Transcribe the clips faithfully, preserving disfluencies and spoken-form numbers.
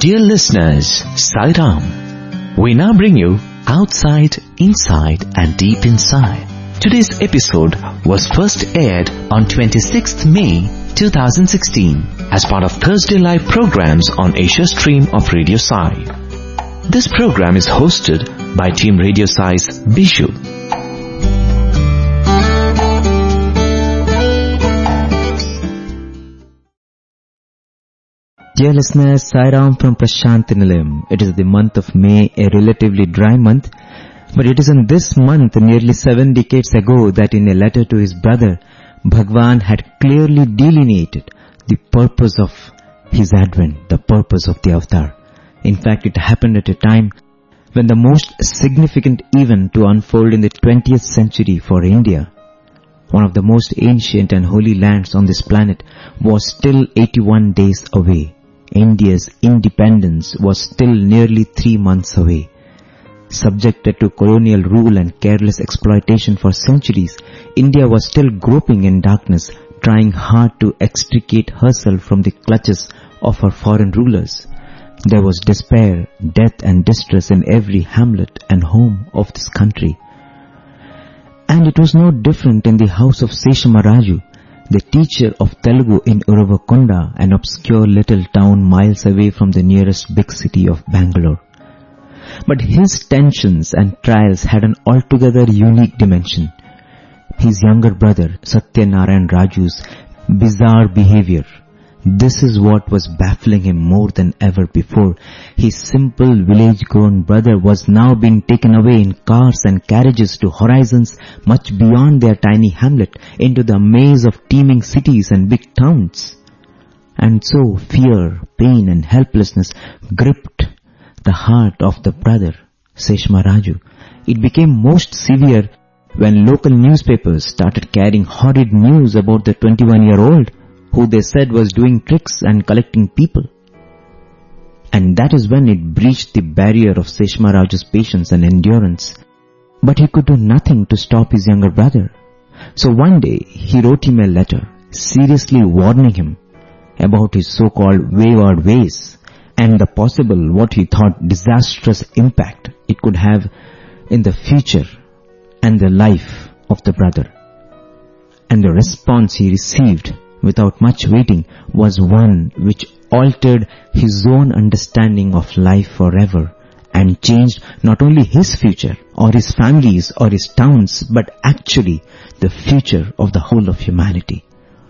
Dear listeners, Sai Ram. We now bring you Outside, Inside and Deep Inside. Today's episode was first aired on twenty-sixth May twenty sixteen as part of Thursday Live programs on Asia Stream of Radio Sai. This program is hosted by Team Radio Sai's Bishu. Dear listeners, Sai Ram from Prashanthi Nilayam. It is the month of May, a relatively dry month, but it is in this month, nearly seven decades ago, that in a letter to his brother, Bhagwan had clearly delineated the purpose of his advent, the purpose of the avatar. In fact, it happened at a time when the most significant event to unfold in the twentieth century for India, one of the most ancient and holy lands on this planet, was still eighty-one days away. India's independence was still nearly three months away. Subjected to colonial rule and careless exploitation for centuries, India was still groping in darkness, trying hard to extricate herself from the clutches of her foreign rulers. There was despair, death and distress in every hamlet and home of this country. And it was no different in the house of Seshamaraju, the teacher of Telugu in Uravakonda, an obscure little town miles away from the nearest big city of Bangalore. But his tensions and trials had an altogether unique dimension. His younger brother, Satyanarayan Raju's bizarre behavior. This is what was baffling him more than ever before. His simple village-grown brother was now being taken away in cars and carriages to horizons much beyond their tiny hamlet, into the maze of teeming cities and big towns. And so fear, pain and helplessness gripped the heart of the brother, Seshamaraju. It became most severe when local newspapers started carrying horrid news about the twenty-one-year-old who they said was doing tricks and collecting people. And that is when it breached the barrier of Seshamaraju's patience and endurance. But he could do nothing to stop his younger brother. So one day he wrote him a letter, seriously warning him about his so-called wayward ways and the possible, what he thought, disastrous impact it could have in the future and the life of the brother. And the response he received, without much waiting, was one which altered his own understanding of life forever and changed not only his future or his family's or his town's, but actually the future of the whole of humanity.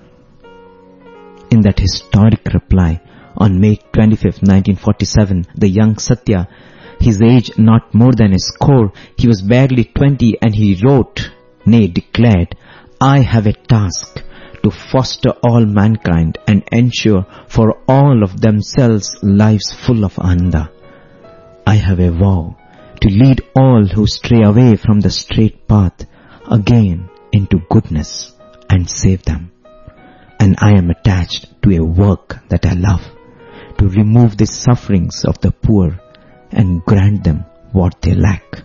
In that historic reply on May twenty-fifth, nineteen forty-seven, the young Satya, his age not more than a score, he was barely twenty, and he wrote, nay declared, "I have a task to foster all mankind and ensure for all of themselves lives full of ananda. I have a vow to lead all who stray away from the straight path again into goodness and save them. And I am attached to a work that I love, to remove the sufferings of the poor and grant them what they lack."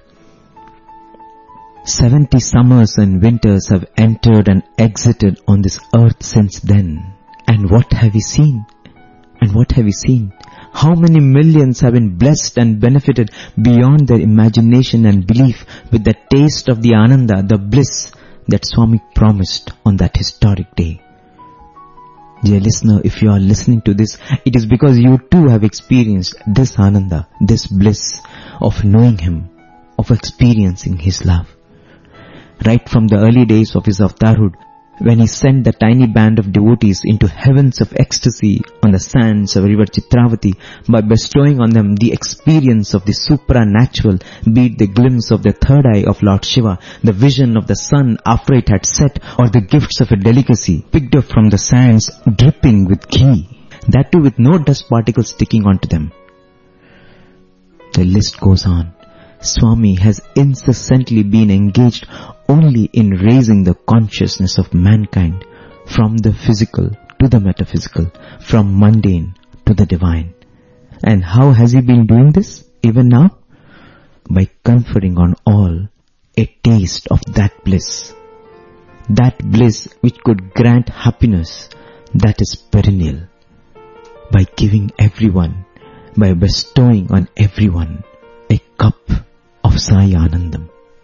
Seventy summers and winters have entered and exited on this earth since then. And what have we seen? And what have we seen? How many millions have been blessed and benefited beyond their imagination and belief with the taste of the ananda, the bliss that Swami promised on that historic day. Dear listener, if you are listening to this, it is because you too have experienced this ananda, this bliss of knowing him, of experiencing his love. Right from the early days of his avatarhood, when he sent the tiny band of devotees into heavens of ecstasy on the sands of river Chitravati by bestowing on them the experience of the supernatural, be it the glimpse of the third eye of Lord Shiva, the vision of the sun after it had set, or the gifts of a delicacy picked up from the sands dripping with ghee, that too with no dust particles sticking onto them. The list goes on. Swami has incessantly been engaged only in raising the consciousness of mankind from the physical to the metaphysical, from mundane to the divine. And how has he been doing this even now? By conferring on all a taste of that bliss. That bliss which could grant happiness that is perennial. By giving everyone by bestowing on everyone a cup of Sai Anandam.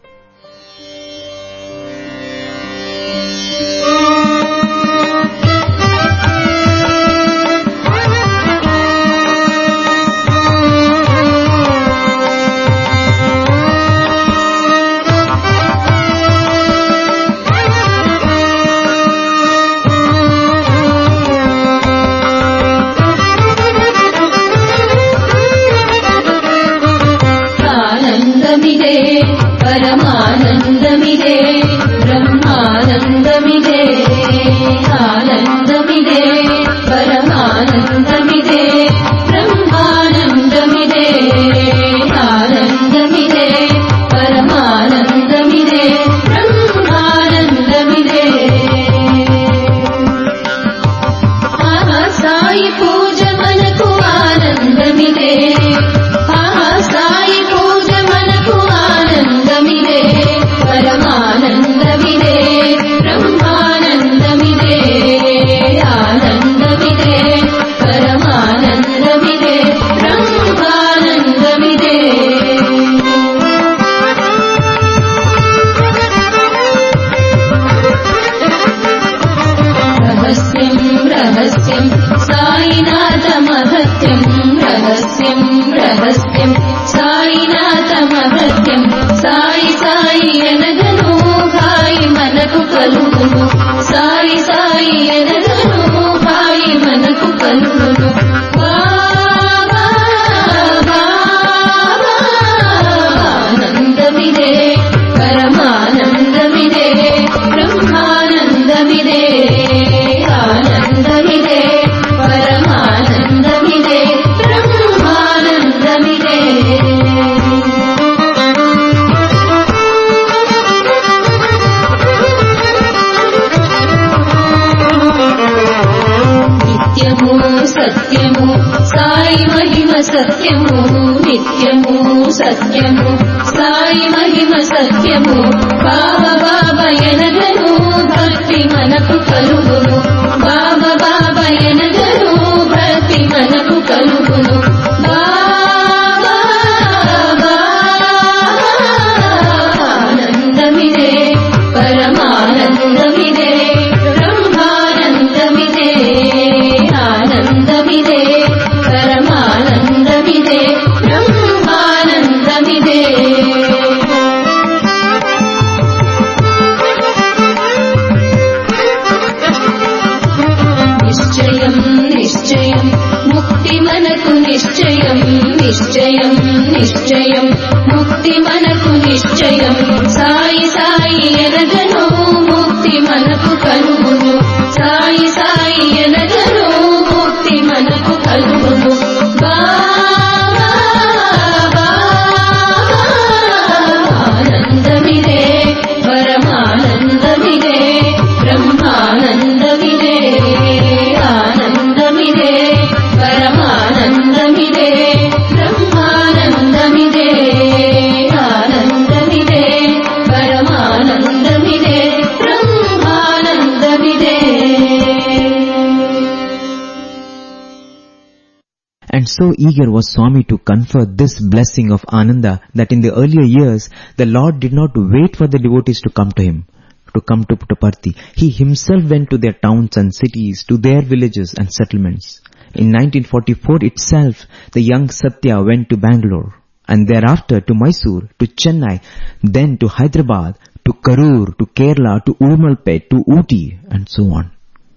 So eager was Swami to confer this blessing of Ananda that in the earlier years, the Lord did not wait for the devotees to come to him, to come to Puttaparthi. He himself went to their towns and cities, to their villages and settlements. In nineteen forty-four itself, the young Satya went to Bangalore, and thereafter to Mysore, to Chennai, then to Hyderabad, to Karur, to Kerala, to Udumalpet, to Ooty, and so on.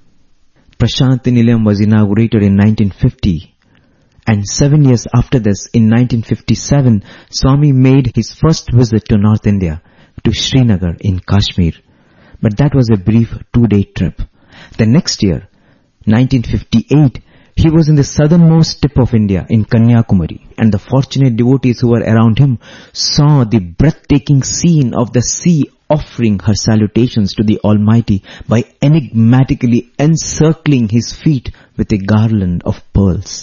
Prashanti Nilayam was inaugurated in nineteen fifty. And seven years after this, in nineteen fifty-seven, Swami made his first visit to North India, to Srinagar in Kashmir. But that was a brief two-day trip. The next year, nineteen fifty-eight, he was in the southernmost tip of India, in Kanyakumari. And the fortunate devotees who were around him saw the breathtaking scene of the sea offering her salutations to the Almighty by enigmatically encircling his feet with a garland of pearls.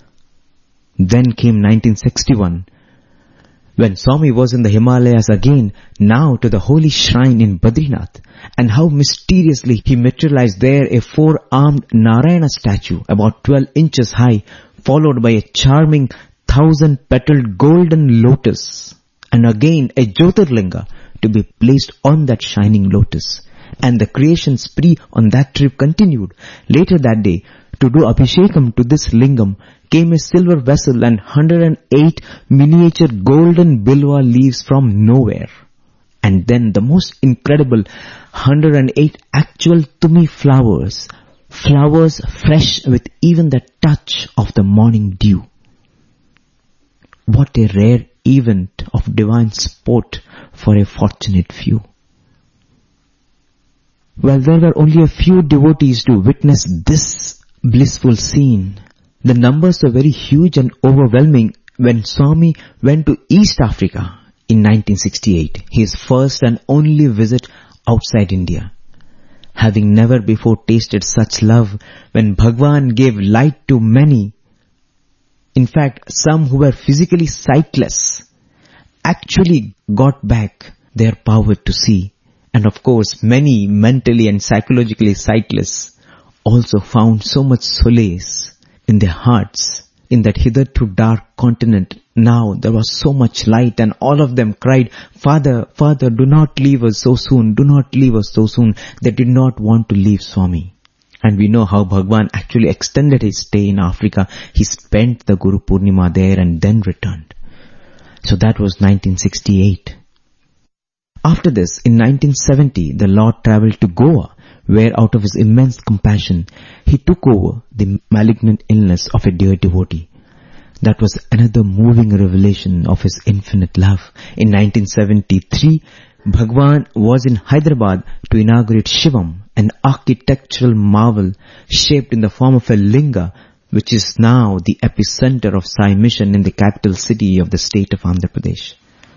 Then came nineteen sixty-one, when Swami was in the Himalayas again, now to the holy shrine in Badrinath, and how mysteriously he materialized there a four-armed Narayana statue about twelve inches high, followed by a charming thousand-petaled golden lotus, and again a Jyotirlinga to be placed on that shining lotus. And the creation spree on that trip continued. Later that day, to do Abhishekam to this lingam, came a silver vessel and one hundred eight miniature golden bilwa leaves from nowhere. And then the most incredible one hundred eight actual tumi flowers, flowers fresh with even the touch of the morning dew. What a rare event of divine sport for a fortunate few. Well, there were only a few devotees to witness this blissful scene. The numbers were very huge and overwhelming when Swami went to East Africa in nineteen sixty-eight, his first and only visit outside India. Having never before tasted such love when Bhagwan gave light to many, in fact, some who were physically sightless actually got back their power to see. And of course, many mentally and psychologically sightless also found so much solace in their hearts. In that hitherto dark continent, now there was so much light, and all of them cried, Father, Father, do not leave us so soon, do not leave us so soon. They did not want to leave Swami. And we know how Bhagwan actually extended his stay in Africa. He spent the Guru Purnima there and then returned. So that was nineteen sixty-eight. After this, in nineteen seventy, the Lord travelled to Goa, where out of his immense compassion, he took over the malignant illness of a dear devotee. That was another moving revelation of his infinite love. In nineteen seventy-three, Bhagwan was in Hyderabad to inaugurate Shivam, an architectural marvel shaped in the form of a linga, which is now the epicenter of Sai Mission in the capital city of the state of Andhra Pradesh.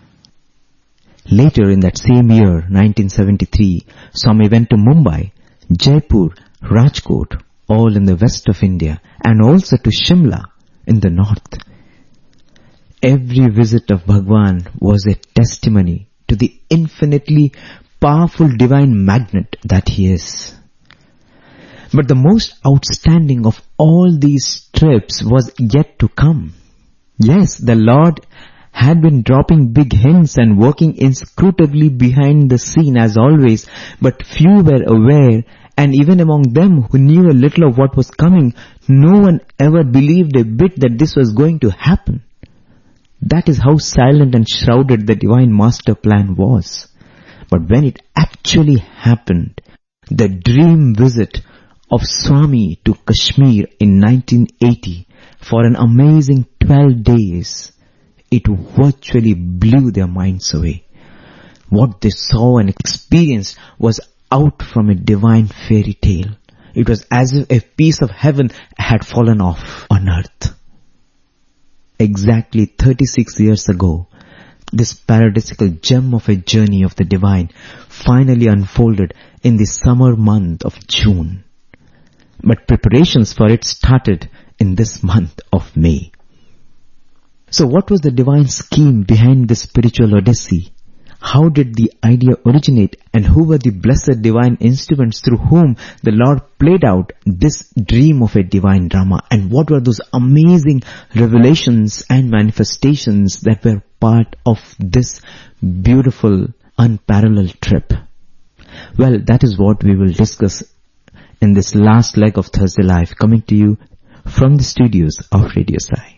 Later in that same year, nineteen seventy-three, Swami went to Mumbai, Jaipur, Rajkot, all in the west of India, and also to Shimla in the north. Every visit of Bhagwan was a testimony to the infinitely powerful divine magnet that he is. But the most outstanding of all these trips was yet to come. Yes, the Lord had been dropping big hints and working inscrutably behind the scene as always, but few were aware, and even among them who knew a little of what was coming, no one ever believed a bit that this was going to happen. That is how silent and shrouded the divine master plan was. But when it actually happened, the dream visit of Swami to Kashmir in nineteen eighty for an amazing twelve days, it virtually blew their minds away. What they saw and experienced was out from a divine fairy tale. It was as if a piece of heaven had fallen off on earth. Exactly thirty-six years ago, this paradisical gem of a journey of the divine finally unfolded in the summer month of June. But preparations for it started in this month of May. So what was the divine scheme behind this spiritual odyssey? How did the idea originate, and who were the blessed divine instruments through whom the Lord played out this dream of a divine drama? And what were those amazing revelations and manifestations that were part of this beautiful, unparalleled trip? Well, that is what we will discuss in this last leg of Thursday Live, coming to you from the studios of Radio Sai.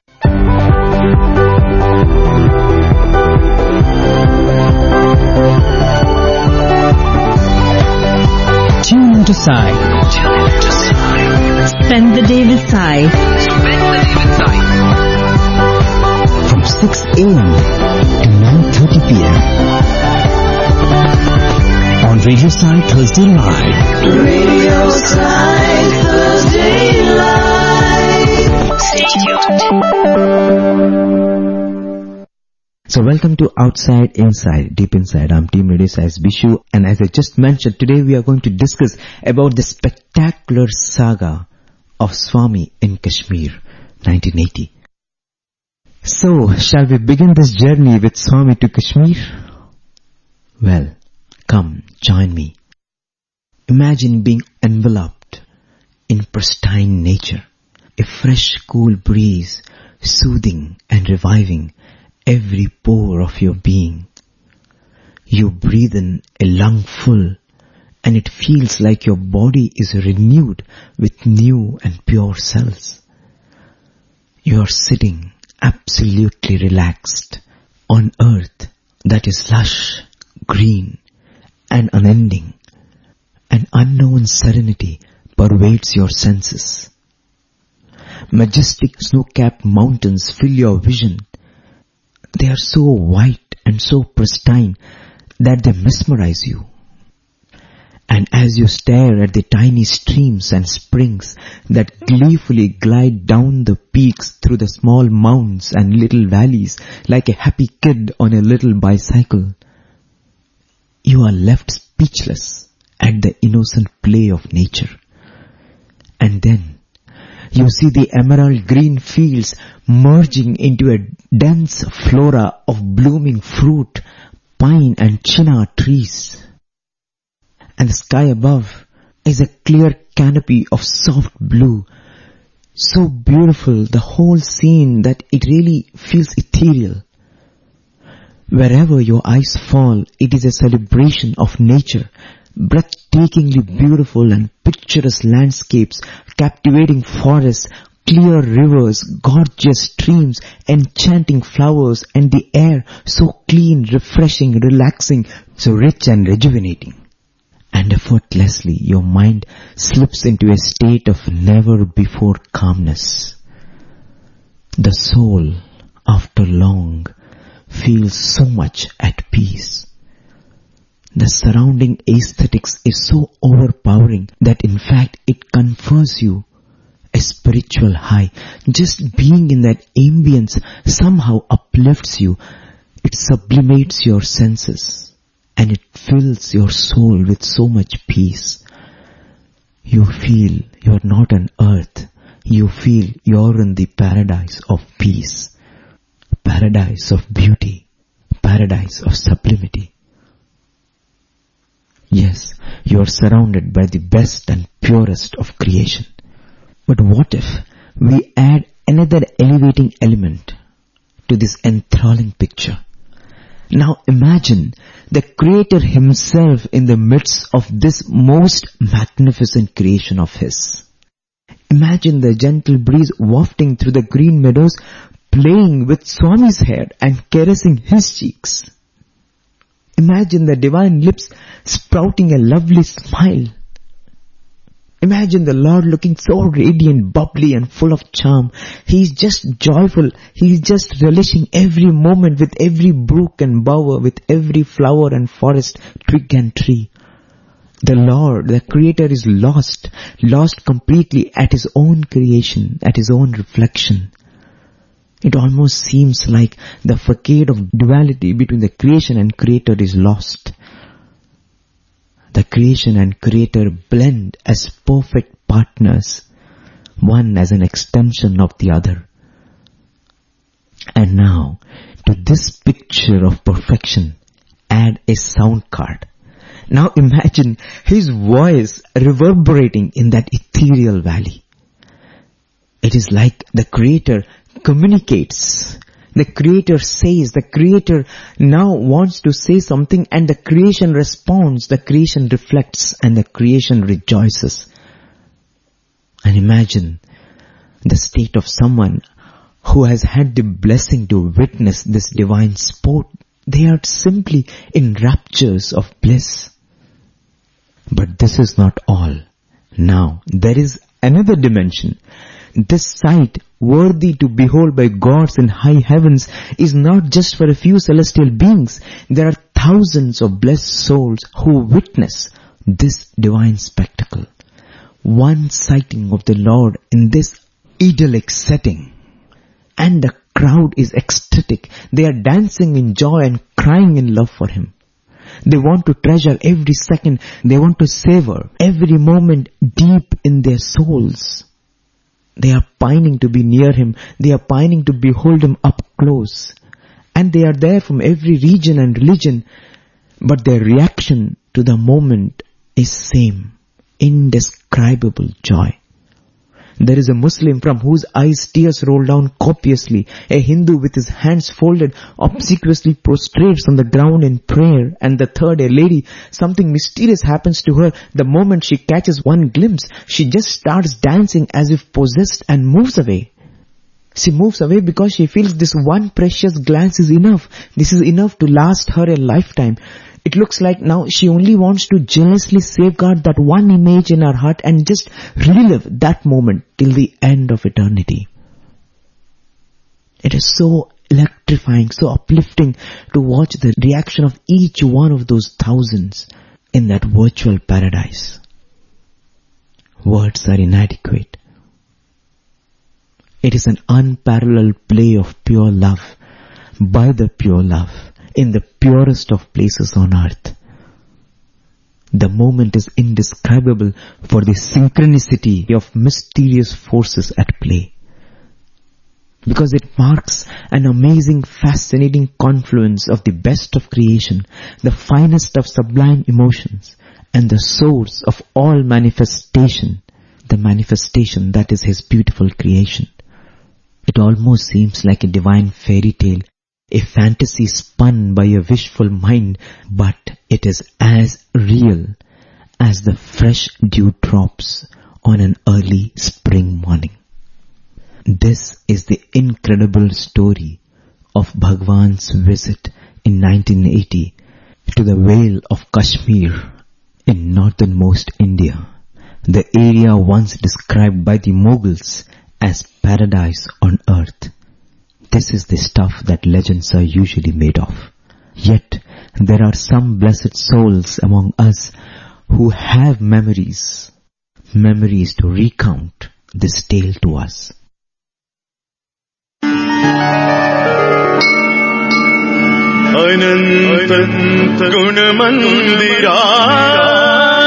Tune into Sai. Tune into Sai. Spend the day with Sai. Spend the day with Sai. From six a.m. to nine thirty p.m. on Radio Sai Thursday Live. Radio Sai Thursday Live. Stay tuned. So welcome to Outside Inside, Deep Inside. I'm Team Radio Sai's Bishu, and as I just mentioned, today we are going to discuss about the spectacular saga of Swami in Kashmir, nineteen eighty. So, shall we begin this journey with Swami to Kashmir? Well, come, join me. Imagine being enveloped in pristine nature, a fresh cool breeze, soothing and reviving every pore of your being. You breathe in a lung full, and it feels like your body is renewed with new and pure cells. You are sitting absolutely relaxed on earth that is lush, green and unending. An unknown serenity pervades your senses. Majestic snow-capped mountains fill your vision. They are so white and so pristine that they mesmerize you. And as you stare at the tiny streams and springs that gleefully glide down the peaks through the small mounds and little valleys like a happy kid on a little bicycle, you are left speechless at the innocent play of nature. And then you see the emerald green fields merging into a dense flora of blooming fruit, pine and chinar trees. And the sky above is a clear canopy of soft blue, so beautiful the whole scene that it really feels ethereal. Wherever your eyes fall, it is a celebration of nature, breathtakingly beautiful and picturesque landscapes, captivating forests, clear rivers, gorgeous streams, enchanting flowers, and the air so clean, refreshing, relaxing, so rich and rejuvenating. And effortlessly your mind slips into a state of never-before calmness. The soul, after long, feels so much at peace. The surrounding aesthetics is so overpowering that in fact it confers you a spiritual high. Just being in that ambience somehow uplifts you. It sublimates your senses. And it fills your soul with so much peace. You feel you're not on earth. You feel you're in the paradise of peace. Paradise of beauty. Paradise of sublimity. Yes, you're surrounded by the best and purest of creation. But what if we add another elevating element to this enthralling picture? Now imagine the Creator Himself in the midst of this most magnificent creation of His. Imagine the gentle breeze wafting through the green meadows, playing with Swami's hair and caressing his cheeks. Imagine the divine lips sprouting a lovely smile. Imagine the Lord looking so radiant, bubbly and full of charm. He is just joyful. He is just relishing every moment with every brook and bower, with every flower and forest, twig and tree. The Lord, the Creator, is lost, lost completely at His own creation, at His own reflection. It almost seems like the facade of duality between the creation and Creator is lost. The creation and Creator blend as perfect partners, one as an extension of the other. And now, to this picture of perfection, add a sound card. Now imagine His voice reverberating in that ethereal valley. It is like the Creator communicates. The Creator says, the Creator now wants to say something, and the creation responds, the creation reflects, and the creation rejoices. And imagine the state of someone who has had the blessing to witness this divine sport. They are simply in raptures of bliss. But this is not all. Now, there is another dimension. This sight, worthy to behold by gods in high heavens, is not just for a few celestial beings. There are thousands of blessed souls who witness this divine spectacle. One sighting of the Lord in this idyllic setting, and the crowd is ecstatic. They are dancing in joy and crying in love for Him. They want to treasure every second. They want to savor every moment deep in their souls. They are pining to be near Him. They are pining to behold Him up close. And they are there from every region and religion. But their reaction to the moment is same. Indescribable joy. There is a Muslim from whose eyes tears roll down copiously. A Hindu with his hands folded obsequiously prostrates on the ground in prayer. And the third, a lady, something mysterious happens to her. The moment she catches one glimpse, she just starts dancing as if possessed and moves away. She moves away because she feels this one precious glance is enough. This is enough to last her a lifetime. It looks like now she only wants to jealously safeguard that one image in her heart and just relive that moment till the end of eternity. It is so electrifying, so uplifting to watch the reaction of each one of those thousands in that virtual paradise. Words are inadequate. It is an unparalleled play of pure love, by the pure love, in the purest of places on earth. The moment is indescribable for the synchronicity of mysterious forces at play, because it marks an amazing, fascinating confluence of the best of creation, the finest of sublime emotions, and the source of all manifestation, the manifestation that is His beautiful creation. It almost seems like a divine fairy tale, a fantasy spun by a wishful mind, but it is as real as the fresh dewdrops on an early spring morning. This is the incredible story of Bhagwan's visit in nineteen eighty to the Vale of Kashmir in northernmost India, the area once described by the Mughals as paradise on earth. This is the stuff that legends are usually made of. Yet, there are some blessed souls among us who have memories, memories to recount this tale to us. Ananta Guna Mandira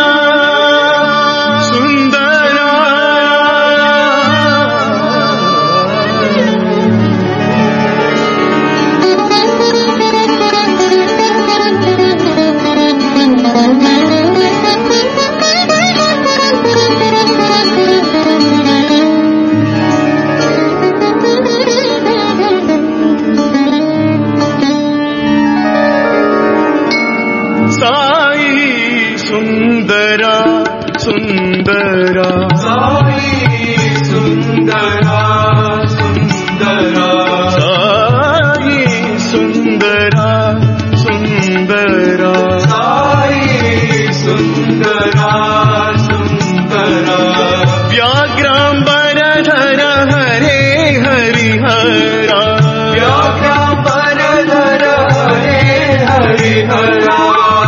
Sundara, Sai Sundara, Sundara, Sai Sundara, Sundara, Sai Sundara, Sundara, Vyagram Baradhara Hare Hari Hara, Vyagram Baradhara Hare Hari Hara.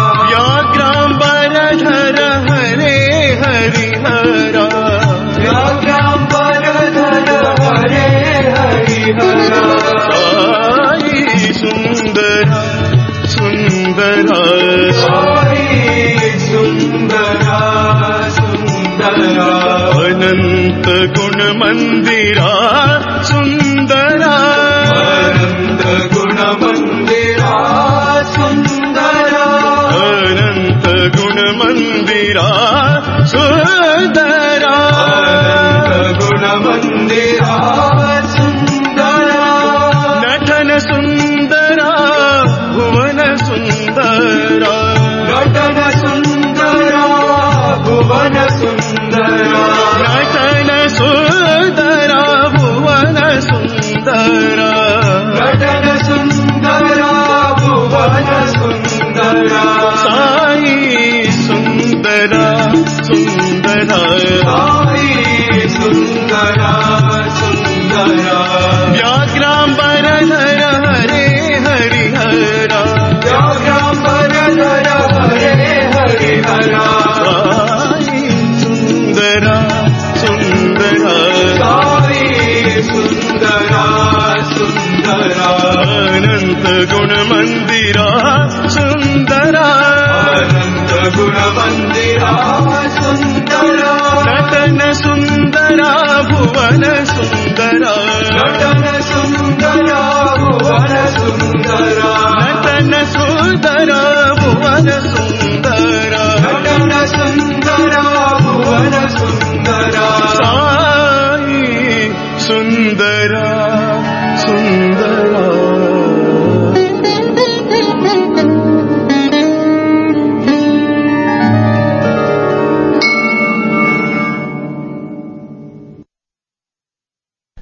Ananta Guna Mandira Sundara, Ananta Guna Mandira Sundara, Ananta Guna Mandira Sundara, Ananta Guna Mandira Sundara, Natana Sundara, Bhuvana Sundara, Natana Sundara, Bhuvana Sundara, Natana Sundara, Bhuvana Sundara, Natana Sundara, Bhuvana Sundara, Sai Sundara, Sundara, Sai Sundara, Sundara, Vyagram Baradhara Hare Hari Hara, Vyagram Baradhara Hare Hari Hara. Ananta Guna Mandira Sundara, Ananta Guna Mandira Sundara, Natana Sundara, Bhuvana Sundara, Natana Sundara, Bhuvana Sundara, Natana Sundara, Bhuvana Sundara, Natana Sundara, Bhuvana Sundara,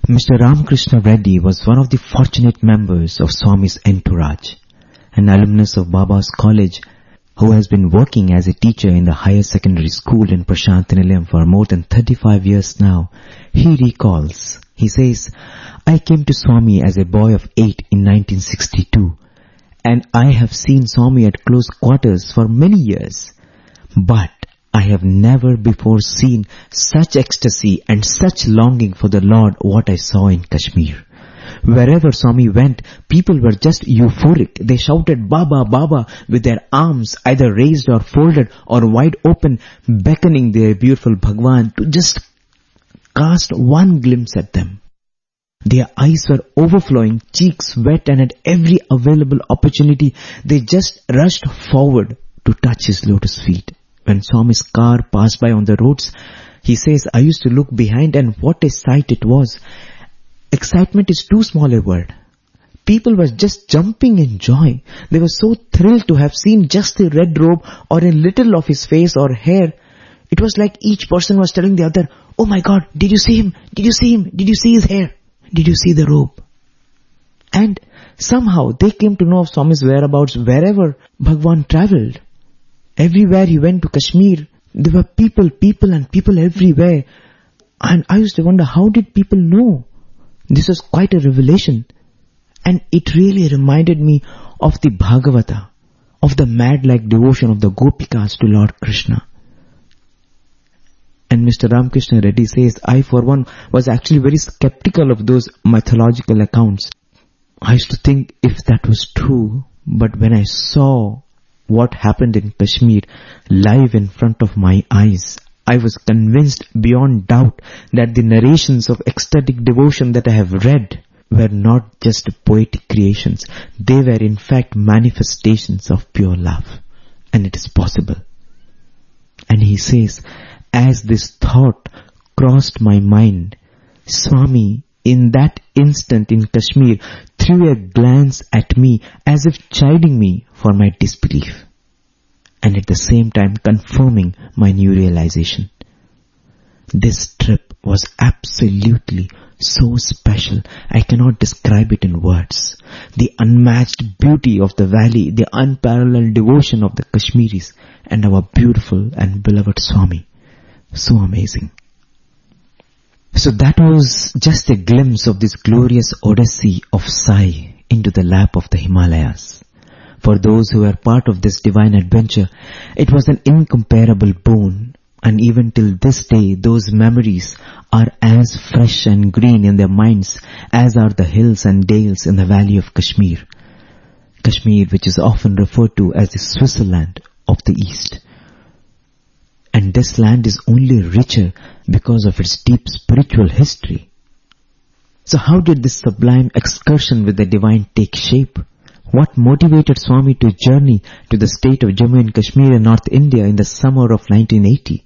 Mister Ramakrishna Reddy was one of the fortunate members of Swami's entourage, an alumnus of Baba's college who has been working as a teacher in the higher secondary school in Prashantinilayam for more than thirty-five years now. He recalls, he says, I came to Swami as a boy of eight in nineteen sixty-two, and I have seen Swami at close quarters for many years. But I have never before seen such ecstasy and such longing for the Lord what I saw in Kashmir. Wherever Swami went, people were just euphoric. They shouted Baba, Baba with their arms either raised or folded or wide open, beckoning their beautiful Bhagwan to just cast one glimpse at them. Their eyes were overflowing, cheeks wet, and at every available opportunity, they just rushed forward to touch his lotus feet. When Swami's car passed by on the roads, he says, I used to look behind, and what a sight it was. Excitement is too small a word. People were just jumping in joy. They were so thrilled to have seen just the red robe or a little of his face or hair. It was like each person was telling the other, oh my God, did you see him? Did you see him? Did you see his hair? Did you see the robe? And somehow they came to know of Swami's whereabouts wherever Bhagwan travelled. Everywhere he went to Kashmir, there were people, people and people everywhere. And I used to wonder, how did people know? This was quite a revelation. And it really reminded me of the Bhagavata, of the mad-like devotion of the Gopikas to Lord Krishna. And Mister Ramakrishna Reddy says, I for one was actually very skeptical of those mythological accounts. I used to think if that was true, but when I saw what happened in Kashmir live in front of my eyes, I was convinced beyond doubt that the narrations of ecstatic devotion that I have read were not just poetic creations. They were in fact manifestations of pure love. And it is possible. And he says, as this thought crossed my mind, Swami, in that instant in Kashmir, threw a glance at me as if chiding me for my disbelief, and at the same time confirming my new realization. This trip was absolutely so special, I cannot describe it in words. The unmatched beauty of the valley, the unparalleled devotion of the Kashmiris, and our beautiful and beloved Swami. So amazing. So that was just a glimpse of this glorious odyssey of Sai into the lap of the Himalayas. For those who were part of this divine adventure, it was an incomparable boon, and even till this day those memories are as fresh and green in their minds as are the hills and dales in the valley of Kashmir. Kashmir, which is often referred to as the Switzerland of the East. And this land is only richer because of its deep spiritual history. So how did this sublime excursion with the divine take shape? What motivated Swami to journey to the state of Jammu and Kashmir in North India in the summer of nineteen eighty?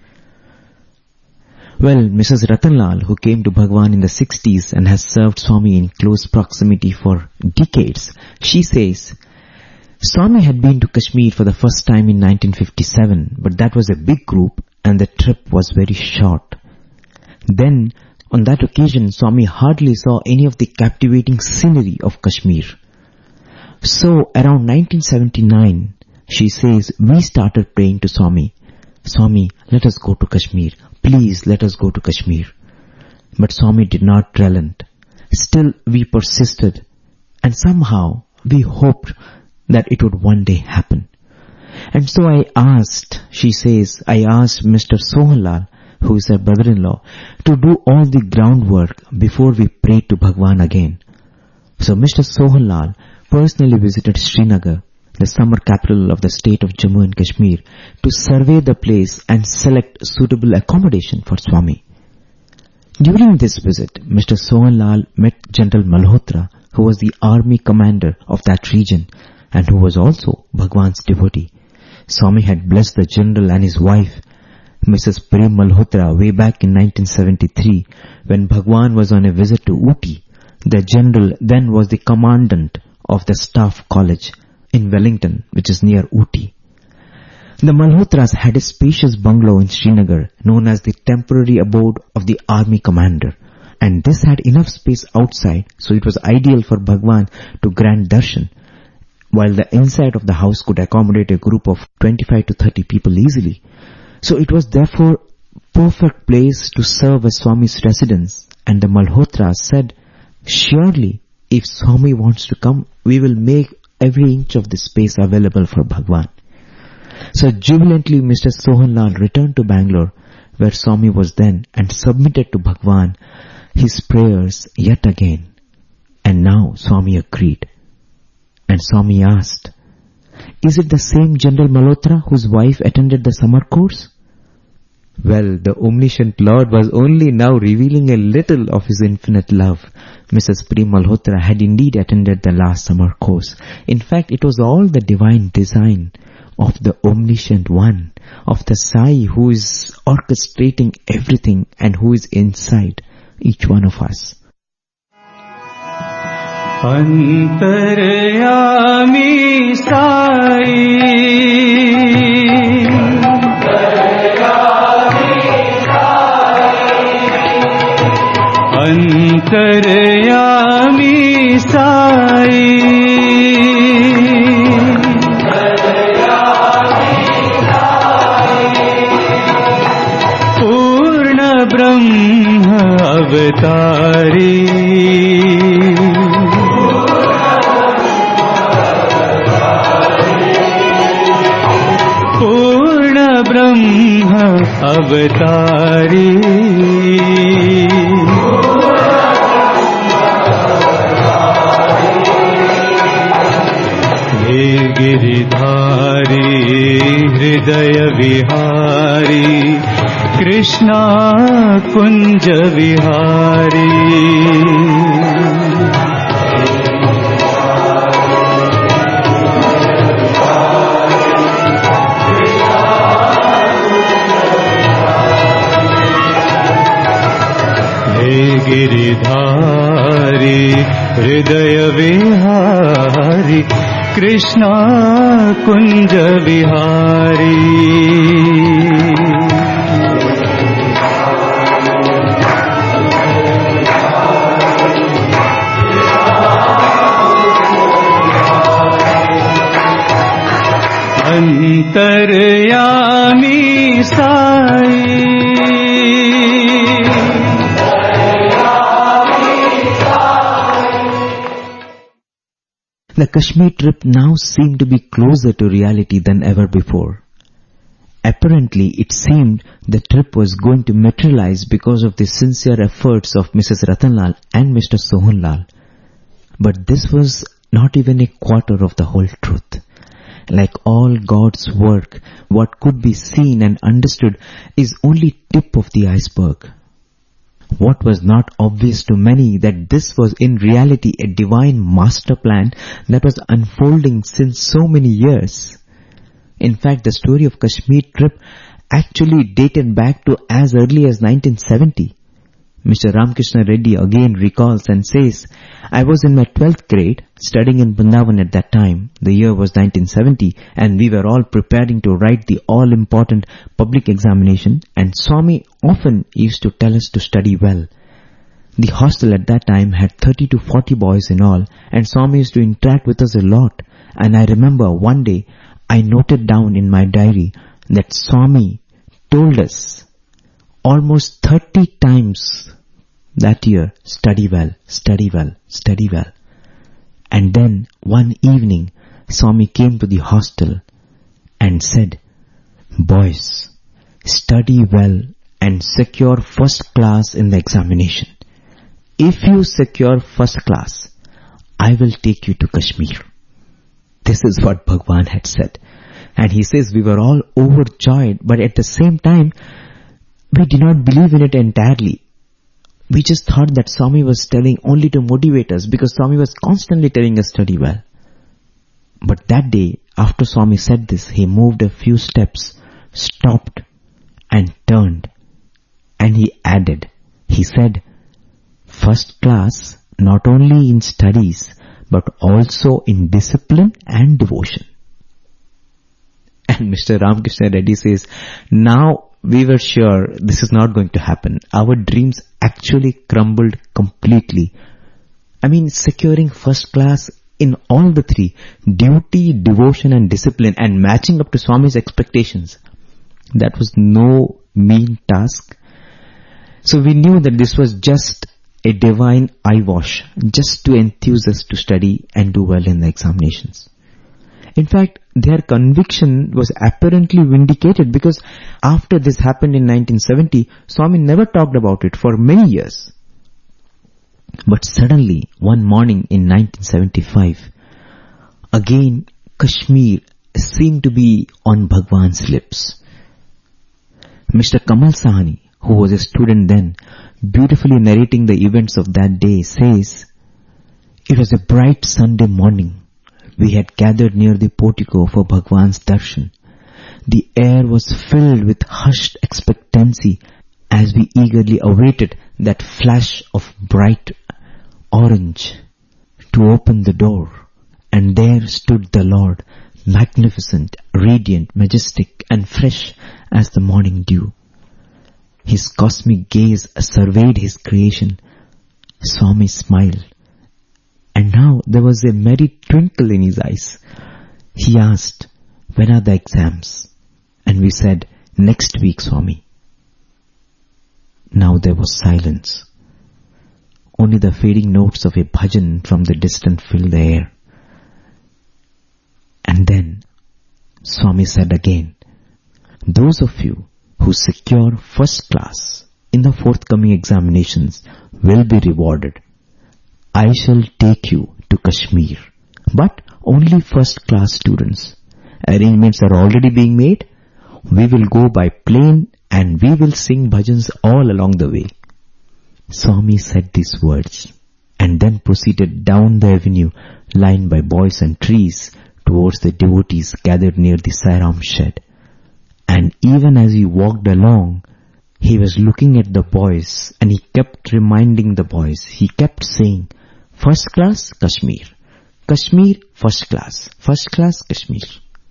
Well, Missus Ratanlal, who came to Bhagwan in the sixties and has served Swami in close proximity for decades, she says, Swami had been to Kashmir for the first time in nineteen fifty-seven, but that was a big group and the trip was very short. Then, on that occasion, Swami hardly saw any of the captivating scenery of Kashmir. So, around nineteen seventy-nine, she says, we started praying to Swami, Swami, let us go to Kashmir. Please, let us go to Kashmir. But Swami did not relent. Still, we persisted, and somehow we hoped that it would one day happen. And so I asked, she says, I asked Mister Sohanlal, who is her brother-in-law, to do all the groundwork before we prayed to Bhagwan again. So Mister Sohanlal personally visited Srinagar, the summer capital of the state of Jammu and Kashmir, to survey the place and select suitable accommodation for Swami. During this visit, Mister Sohanlal met General Malhotra, who was the army commander of that region and who was also Bhagwan's devotee. Swami had blessed the general and his wife, Missus Prem Malhotra, way back in nineteen seventy-three, when Bhagwan was on a visit to Ooty. The general then was the commandant of the Staff College in Wellington, which is near Ooty. The Malhotras had a spacious bungalow in Srinagar, known as the temporary abode of the army commander, And this had enough space outside, so it was ideal for Bhagwan to grant darshan, while the inside of the house could accommodate a group of twenty-five to thirty people easily. So it was therefore perfect place to serve as Swami's residence, and the Malhotras said, surely if Swami wants to come, we will make every inch of the space available for Bhagwan. So jubilantly Mister Sohanlal returned to Bangalore, where Swami was then, and submitted to Bhagwan his prayers yet again. And now Swami agreed. And Swami asked, is it the same General Malhotra whose wife attended the summer course? Well, the omniscient Lord was only now revealing a little of his infinite love. Missus Prem Malhotra had indeed attended the last summer course. In fact, it was all the divine design of the omniscient one, of the Sai who is orchestrating everything and who is inside each one of us. Antaryami Sai, Antaryami Sai, Purna Brahma Avatari, Purna Brahma Avatari, Giridhari हृदय विहारी कृष्णा कुंज विहारी हे गिरिधारी हृदय विहारी कृष्णा कुंज विहारी अंतर्यामी Sai The Kashmir trip now seemed to be closer to reality than ever before. Apparently, it seemed the trip was going to materialize because of the sincere efforts of Missus Ratanlal and Mister Sohanlal. But this was not even a quarter of the whole truth. Like all God's work, what could be seen and understood is only tip of the iceberg. What was not obvious to many that this was in reality a divine master plan that was unfolding since so many years. In fact, the story of Kashmir trip actually dated back to as early as nineteen seventy. Mister Ramakrishna Reddy again recalls and says, I was in my twelfth grade, studying in Vrindavan at that time. The year was nineteen seventy, and we were all preparing to write the all-important public examination, and Swami often used to tell us to study well. The hostel at that time had thirty to forty boys in all, and Swami used to interact with us a lot. And I remember one day, I noted down in my diary that Swami told us almost thirty times that year, study well, study well, study well. And then one evening, Swami came to the hostel and said, boys, study well and secure first class in the examination. If you secure first class, I will take you to Kashmir. This is what Bhagwan had said. And he says we were all overjoyed, but at the same time, we did not believe in it entirely. We just thought that Swami was telling only to motivate us, because Swami was constantly telling us study well. But that day, after Swami said this, he moved a few steps, stopped and turned, and he added, he said, first class not only in studies but also in discipline and devotion. And Mister Ramakrishna Reddy says, now we were sure this is not going to happen. Our dreams actually crumbled completely. I mean, securing first class in all the three, duty, devotion and discipline, and matching up to Swami's expectations. That was no mean task. So we knew that this was just a divine eyewash, just to enthuse us to study and do well in the examinations. In fact, their conviction was apparently vindicated, because after this happened in nineteen seventy, Swami never talked about it for many years. But suddenly, one morning in nineteen seventy-five, again Kashmir seemed to be on Bhagwan's lips. Mister Kamal Sahani, who was a student then, beautifully narrating the events of that day, says, "It was a bright Sunday morning. We had gathered near the portico for Bhagwan's darshan. The air was filled with hushed expectancy as we eagerly awaited that flash of bright orange to open the door. And there stood the Lord, magnificent, radiant, majestic, and fresh as the morning dew. His cosmic gaze surveyed his creation. Swami smiled, and now there was a merry twinkle in his eyes. He asked, 'When are the exams?' And we said, 'Next week, Swami.' Now there was silence. Only the fading notes of a bhajan from the distance filled the air. And then Swami said again, 'Those of you who secure first class in the forthcoming examinations will be rewarded. I shall take you to Kashmir, but only first class students. Arrangements are already being made. We will go by plane and we will sing bhajans all along the way.' Swami said these words and then proceeded down the avenue lined by boys and trees towards the devotees gathered near the Sai Ram shed. And even as he walked along, he was looking at the boys and he kept reminding the boys. He kept saying, 'First class, Kashmir. Kashmir, first class. First class, Kashmir.'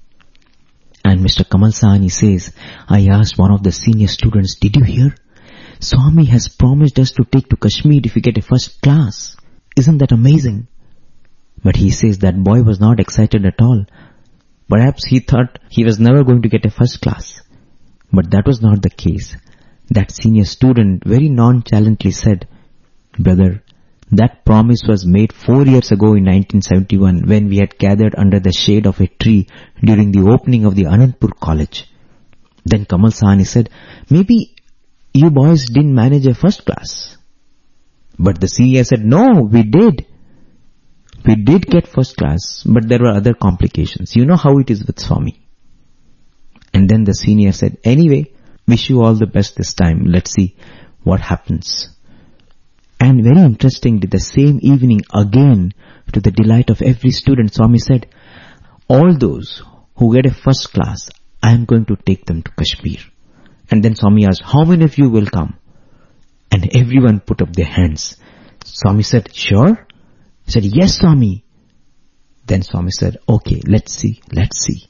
And Mister Kamal Sahani says, 'I asked one of the senior students, "Did you hear? Swami has promised us to take to Kashmir if we get a first class. Isn't that amazing?" But he says that boy was not excited at all. Perhaps he thought he was never going to get a first class. But that was not the case. That senior student very nonchalantly said, "Brother, that promise was made four years ago in nineteen seventy-one when we had gathered under the shade of a tree during the opening of the Anandpur College." Then Kamal Sahani said, "Maybe you boys didn't manage a first class." But the senior said, "No, we did. We did get first class, but there were other complications. You know how it is with Swami." And then the senior said, "Anyway, wish you all the best this time. Let's see what happens." And very interestingly, the same evening again, to the delight of every student, Swami said, "All those who get a first class, I am going to take them to Kashmir." And then Swami asked, "How many of you will come?" And everyone put up their hands. Swami said, "Sure?" He said, "Yes, Swami." Then Swami said, "Okay, let's see, let's see."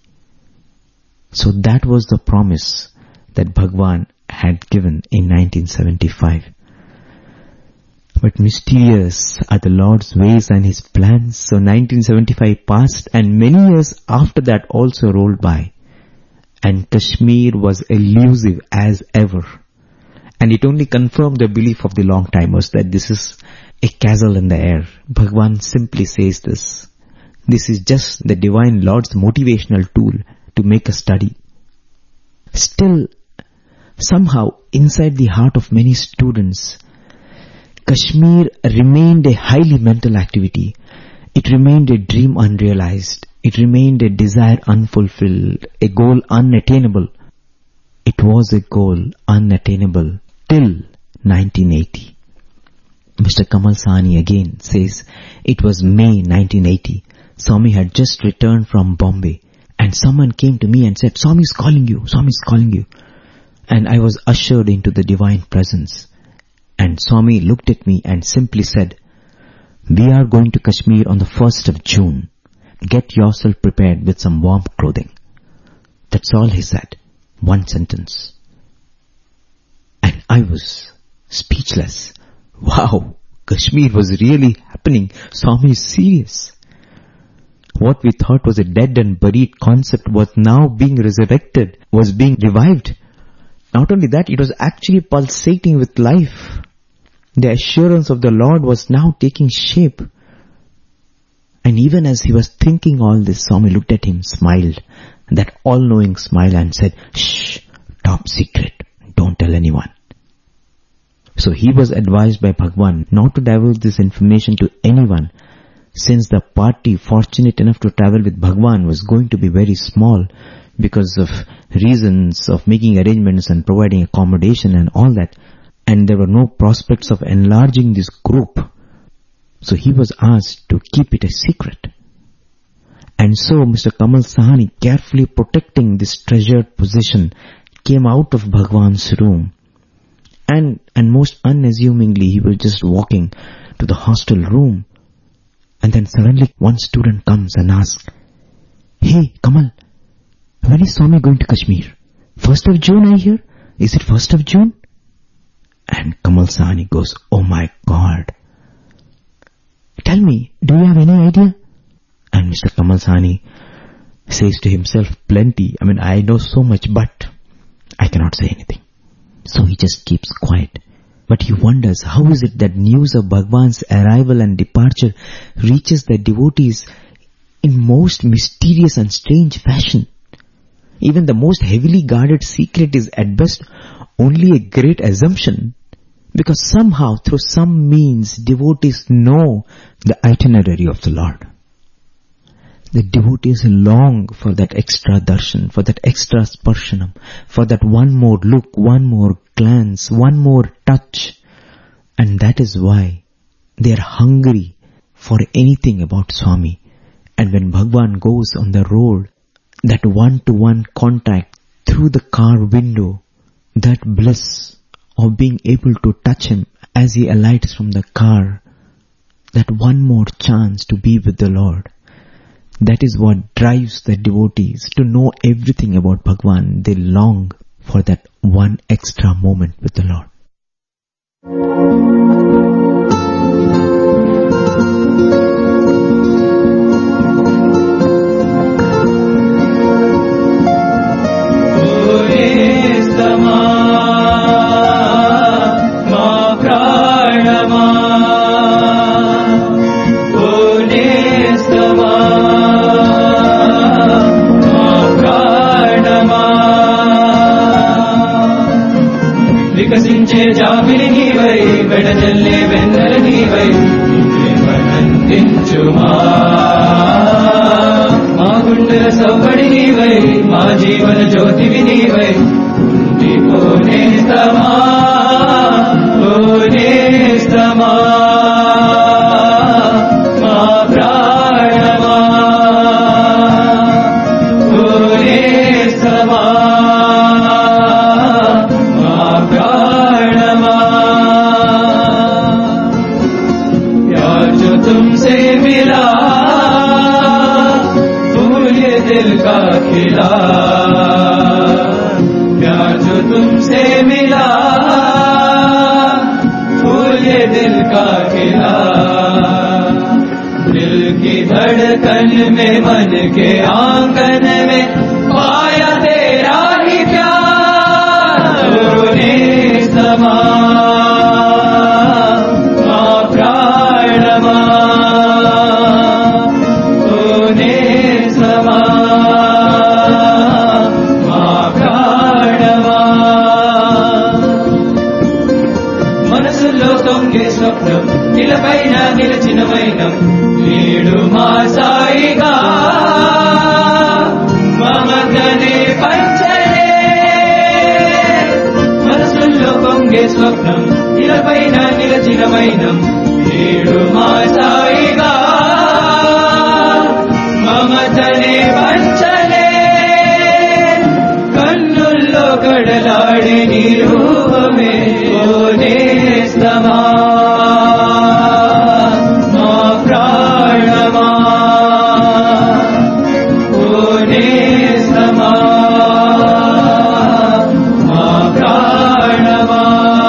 So that was the promise that Bhagwan had given in nineteen seventy-five. But mysterious are the Lord's ways and His plans. So nineteen seventy-five passed and many years after that also rolled by. And Kashmir was elusive as ever. And it only confirmed the belief of the long-timers that this is a castle in the air. Bhagwan simply says this. This is just the Divine Lord's motivational tool to make us study. Still, somehow, inside the heart of many students, Kashmir remained a highly mental activity. It remained a dream unrealized. It remained a desire unfulfilled, a goal unattainable. It was a goal unattainable till nineteen eighty. Mister Kamal Sahani again says, it was May nineteen eighty. Swami had just returned from Bombay and someone came to me and said, "Swami is calling you, Swami is calling you." And I was ushered into the divine presence. And Swami looked at me and simply said, "We are going to Kashmir on the first of June. Get yourself prepared with some warm clothing." That's all he said. One sentence. I was speechless. Wow, Kashmir was really happening. Swami is serious. What we thought was a dead and buried concept was now being resurrected, was being revived. Not only that, it was actually pulsating with life. The assurance of the Lord was now taking shape. And even as he was thinking all this, Swami looked at him, smiled, that all-knowing smile, and said, "Shh, top secret, don't tell anyone." So he was advised by Bhagwan not to divulge this information to anyone, since the party fortunate enough to travel with Bhagwan was going to be very small because of reasons of making arrangements and providing accommodation and all that. And there were no prospects of enlarging this group. So he was asked to keep it a secret. And so Mister Kamal Sahani, carefully protecting this treasured position, came out of Bhagwan's room. And, and most unassumingly, he was just walking to the hostel room. And then suddenly one student comes and asks, "Hey, Kamal, when is Swami going to Kashmir? First of June, I hear. Is it first of June?" And Kamal Sahani goes, "Oh my God. Tell me, do you have any idea?" And Mister Kamal Sahani says to himself, "Plenty. I mean, I know so much, but I cannot say anything." So he just keeps quiet. But he wonders, how is it that news of Bhagwan's arrival and departure reaches the devotees in most mysterious and strange fashion? Even the most heavily guarded secret is at best only a great assumption, because somehow, through some means, devotees know the itinerary of the Lord. The devotees long for that extra darshan, for that extra sparshanam, for that one more look, one more glance, one more touch. And that is why they are hungry for anything about Swami. And when Bhagwan goes on the road, that one-to-one contact through the car window, that bliss of being able to touch him as he alights from the car, that one more chance to be with the Lord, that is what drives the devotees to know everything about Bhagwan. They long for that one extra moment with the Lord. వికసించే జాబిలి నీవై వెడజల్లే వెన్నెల నీవై ప్రేమనందించుమా మా గుండెల సవ్వడి నీవై మా జీవన జ్యోతివి నీవై ఉండిపోనేస్తమా పోనేస్తమా మా ప్రాణమా పోనేస్తమా तुमसे मिला फूल ये दिल का खिला प्यार जो तुमसे मिला फूल ये दिल का खिला दिल की धड़कन में मन के आंगन में पाया तेरा ही प्यार होने समा నిలపైన నిలచిన వైనం నేడు మా సాయిగా మమతనే పంచలే మనసుల్లో పొంగే స్వప్నం నిలపైన నిలచిన వైనం నేడు మా సాయిగా మమతనే పంచలే కన్నుల్లో కడలాడి నీ రూపమే ఓనేస్తమా మా ప్రాణమా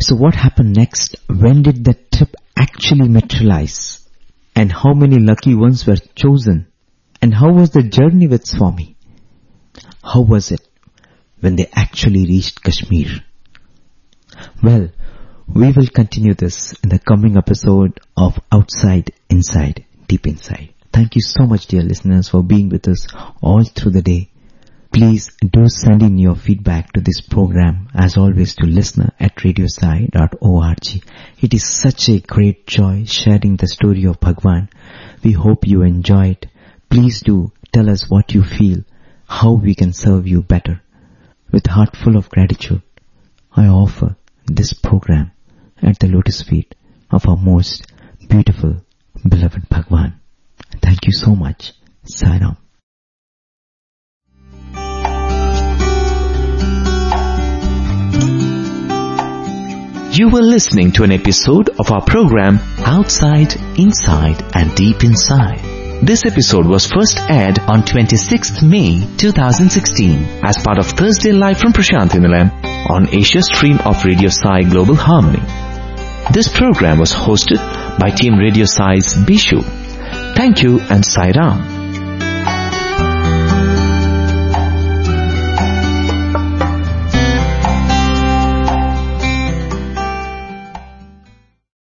So what happened next? When did that trip actually materialize? And how many lucky ones were chosen? And how was the journey with Swami? How was it when they actually reached Kashmir? Well, we will continue this in the coming episode of Outside, Inside, Deep Inside. Thank you so much, dear listeners, for being with us all through the day. Please do send in your feedback to this program, as always, to listener at radiosai dot org. It is such a great joy sharing the story of Bhagwan. We hope you enjoy it. Please do tell us what you feel, how we can serve you better. With a heart full of gratitude, I offer this program at the lotus feet of our most beautiful, beloved Bhagwan. Thank you so much. Sai Ram. You were listening to an episode of our program Outside, Inside and Deep Inside. This episode was first aired on twenty-sixth May twenty sixteen as part of Thursday Live from Prashantinilayam on Asia stream of Radio Sai Global Harmony. This program was hosted by Team Radio Sai's Bishu. Thank you and Sai Ram.